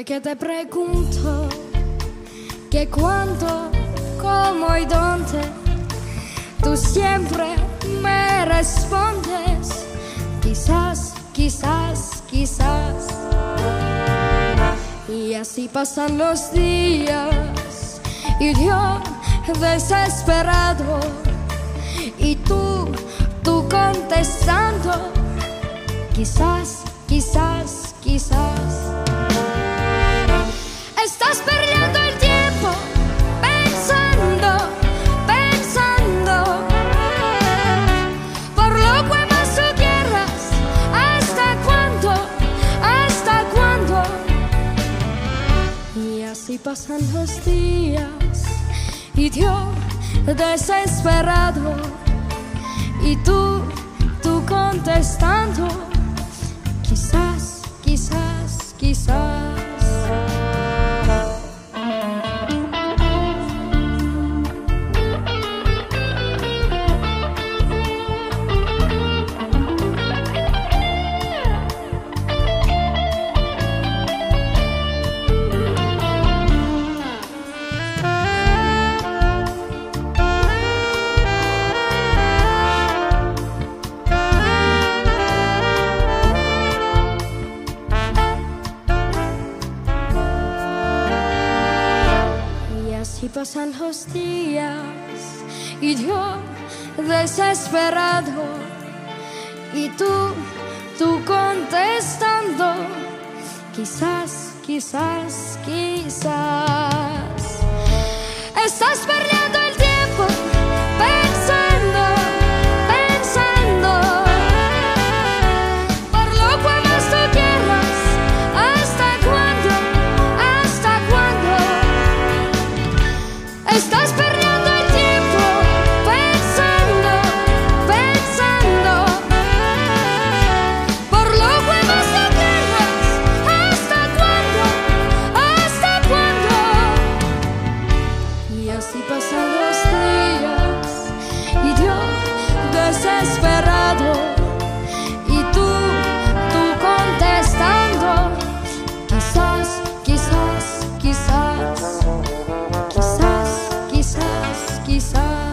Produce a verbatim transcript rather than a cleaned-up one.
que te pregunto que cuánto, cómo y dónde, tú siempre me respondes quizás, quizás, quizás. Y así pasan los días y yo desesperado y tú, tú contestando quizás, quizás, quizás. Estás perdiendo el tiempo pensando, pensando por lo que más tú quieras. ¿Hasta cuándo? ¿Hasta cuándo? Y así pasan los días y yo desesperado y tú, tú contestando quizás, quizás, quizás. Y pasan los días y yo desesperado y tú, tú contestando quizás, quizás, quizás. Estás perdiendo el tiempo pensando, pensando por lo que más tú quieras. ¿Hasta cuándo? ¿Hasta cuándo? Estás perdiendo el tiempo pensando, pensando por lo que más tú quieras. ¿Hasta cuándo? ¿Hasta cuándo? Y así pasan los días y yo desesperado y tú, tú contestando quizás, quizás, quizás. Quizás, quizás